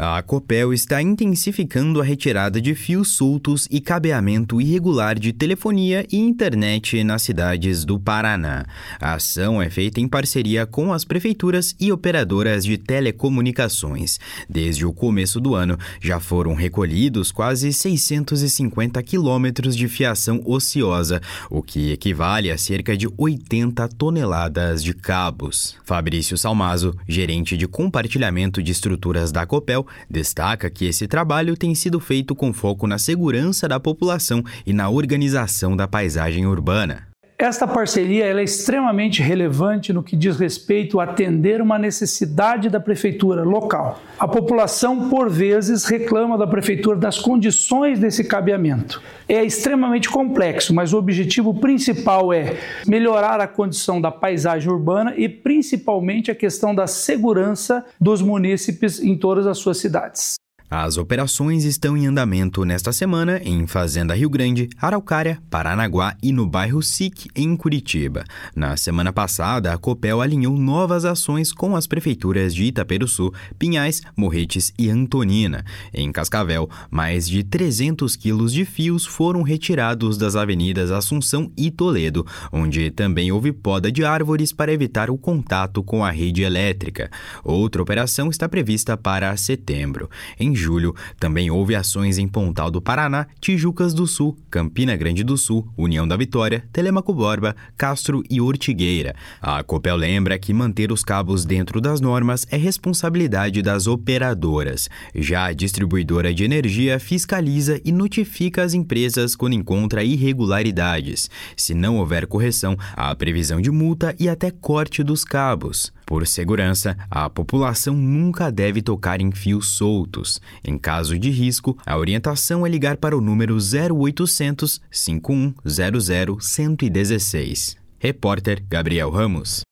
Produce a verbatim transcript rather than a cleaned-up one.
A Copel está intensificando a retirada de fios soltos e cabeamento irregular de telefonia e internet nas cidades do Paraná. A ação é feita em parceria com as prefeituras e operadoras de telecomunicações. Desde o começo do ano, já foram recolhidos quase seiscentos e cinquenta quilômetros de fiação ociosa, o que equivale a cerca de oitenta toneladas de cabos. Fabrício Salmazo, gerente de compartilhamento de estruturas da Copel, destaca que esse trabalho tem sido feito com foco na segurança da população e na organização da paisagem urbana. Esta parceria ela é extremamente relevante no que diz respeito a atender uma necessidade da prefeitura local. A população, por vezes, reclama da prefeitura das condições desse cabeamento. É extremamente complexo, mas o objetivo principal é melhorar a condição da paisagem urbana e, principalmente, a questão da segurança dos munícipes em todas as suas cidades. As operações estão em andamento nesta semana em Fazenda Rio Grande, Araucária, Paranaguá e no bairro S I C, em Curitiba. Na semana passada, a Copel alinhou novas ações com as prefeituras de Itaperuçu, Pinhais, Morretes e Antonina. Em Cascavel, mais de trezentos quilos de fios foram retirados das avenidas Assunção e Toledo, onde também houve poda de árvores para evitar o contato com a rede elétrica. Outra operação está prevista para setembro. Em julho, também houve ações em Pontal do Paraná, Tijucas do Sul, Campina Grande do Sul, União da Vitória, Telêmaco Borba, Castro e Ortigueira. A Copel lembra que manter os cabos dentro das normas é responsabilidade das operadoras. Já a distribuidora de energia fiscaliza e notifica as empresas quando encontra irregularidades. Se não houver correção, há previsão de multa e até corte dos cabos. Por segurança, a população nunca deve tocar em fios soltos. Em caso de risco, a orientação é ligar para o número zero oitocentos, cinquenta e um, zero zero, cento e dezesseis. Repórter Gabriel Ramos.